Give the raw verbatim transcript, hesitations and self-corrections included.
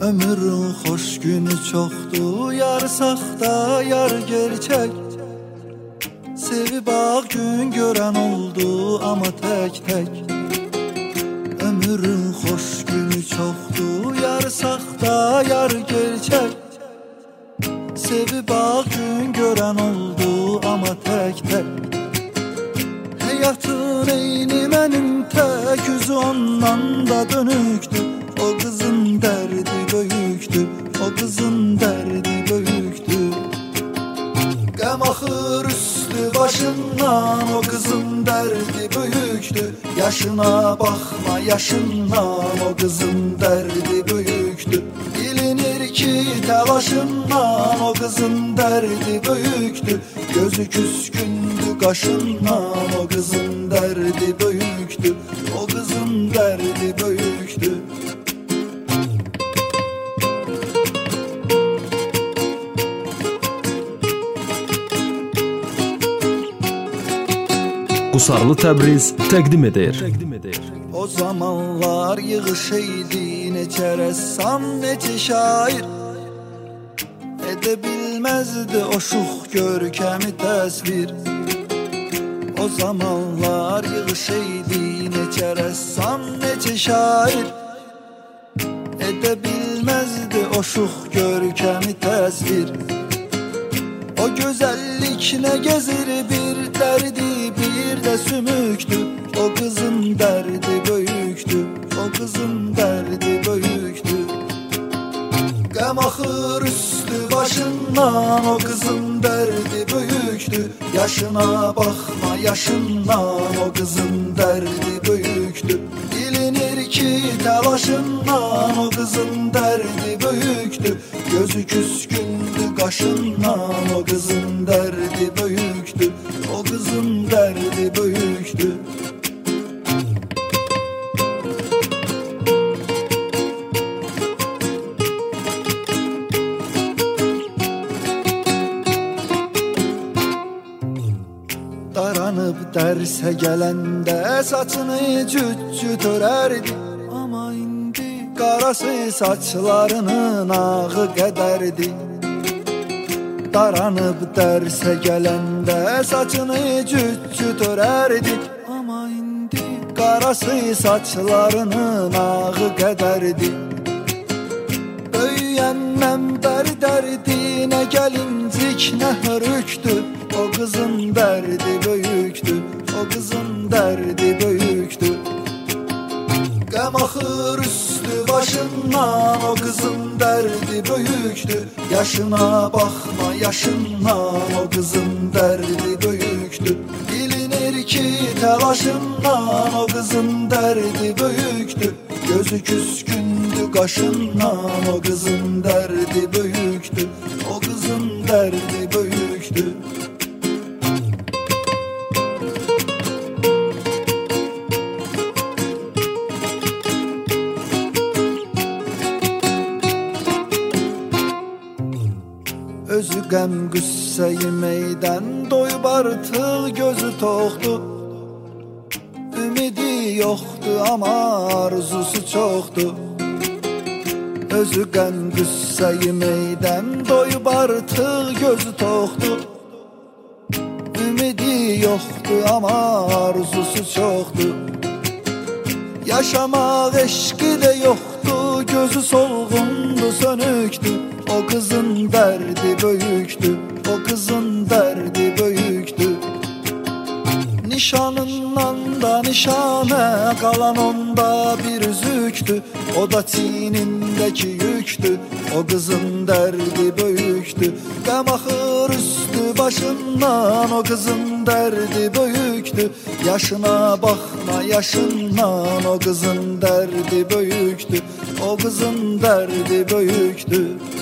Ömrün xoş günü çoxdur, yarı saxta, yarı gerçək. Sevib ağ gün görən oldu, amma tək-tək. Ömrün xoş günü çoxdur, yarı saxta, yarı gerçək. Sevib ağ gün görən oldu, amma tək-tək. Həyatın eyni mənim tək, üzü ondan da dönüktür. O kızın derdi böyüktü, o kızın derdi böyüktü. Qəm axır üstü başından, o kızın derdi böyüktü. Yaşına baxma yaşından, o kızın derdi böyüktü. Bilinir ki təlaşından, o kızın derdi böyüktü. Gözü küskündü qaşından, o kızın derdi böyüktü. O kızın derdi böyüktü. Qusarlı Təbriz təqdim edir. O zamanlar yığış eydi, neçə rəssam, neçə şair. Edə bilməzdi o şux görkəmi təsvir. O zamanlar yığış eydi, neçə rəssam, neçə şair. Edə bilməzdi o şux görkəmi təsvir. O gözəllik nə gəzir bir dərdi, bir də sümüktü. O kızın derdi böyüktü, o kızın derdi böyüktü. Qəm axır üstü başından, o kızın derdi böyüktü. Yaşına baxma yaşından, o kızın derdi böyüktü. Bilinir ki təlaşından, o kızın derdi böyüktü. Gözü küskündü qaşından, o kızın derdi böyüktü. O kızın derdi böyüktü. Daranıb dərsə gələndə saçını cüt-cüt örərdi. Amma indi qarası saçlarının ağı qədərdi. Daranıb dərsə gələndə saçını cüt-cüt örərdi. Amma indi qarası saçlarının ağı qədərdi. Böyüyəndən bəri dərdi, nə gəlincik, nə hörüktü. O kızın derdi böyüktü, o kızın derdi böyüktü. Qəm axır üstü başından, o kızın derdi böyüktü. Yaşına baxma yaşından, o kızın derdi böyüktü. Bilinir ki təlaşından, o kızın derdi böyüktü. Gözü küskündü qaşından, o kızın derdi böyüktü. O kızın derdi böyüktü. Özü qəm qüssə yeməkdən doyub artıq gözü toxdu. Ümidi yoxdu amma arzusu çoxdu. Özü qəm qüssə yeməkdən doyub artıq gözü toxdu. Ümidi yoxdu amma arzusu çoxdu. Yaşamaq eşqi də yoxdu, gözü solğundu, sönüktü. O kızın derdi böyüktü, o kızın derdi böyüktü. Nişanından da nişanə qalan onda bir üzüktü. O da çiynindəki yüktü, o kızın derdi böyüktü. Qəm axır üstü başından, o kızın derdi böyüktü. Yaşına baxma yaşından, o kızın derdi böyüktü. O kızın derdi böyüktü.